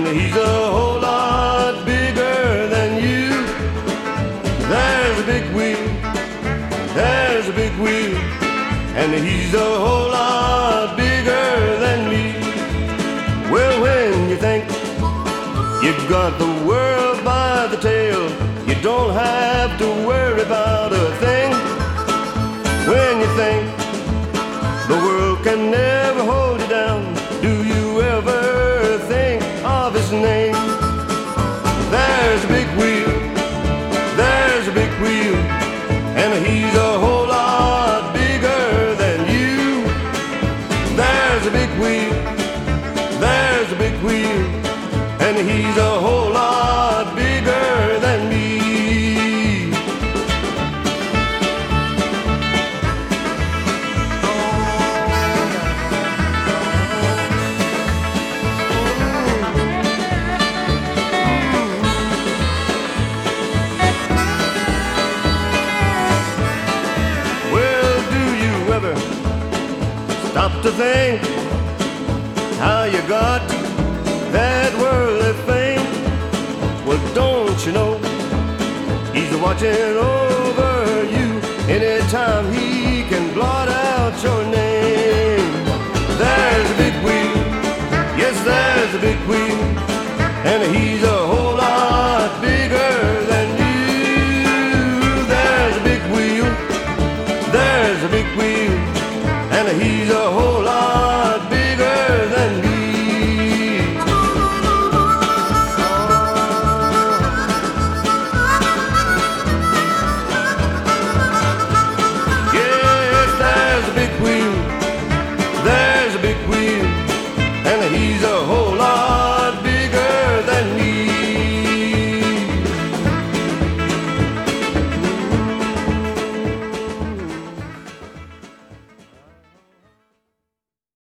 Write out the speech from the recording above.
he's a whole lot bigger than you. There's a big wheel, there's a big wheel, and he's a whole lot bigger than me. Well, when you think you've got the world by the tail, you don't have to worry about a thing. When you think the world can never hold you down, do you ever think of his name? There's a big wheel, there's a big wheel, and he's a whole lot bigger than you. There's a big wheel, there's a big wheel, and he's a whole lot bigger than me. Stop to think how you got that worldly fame. Well, don't you know he's watching over you? Anytime he can blot out your name. There's a big wheel, yes, there's a big wheel, and he's a whole lot bigger than you. There's a big wheel, there's a big wheel, and he's a whole lot bigger than me. Yes, there's a big wheel,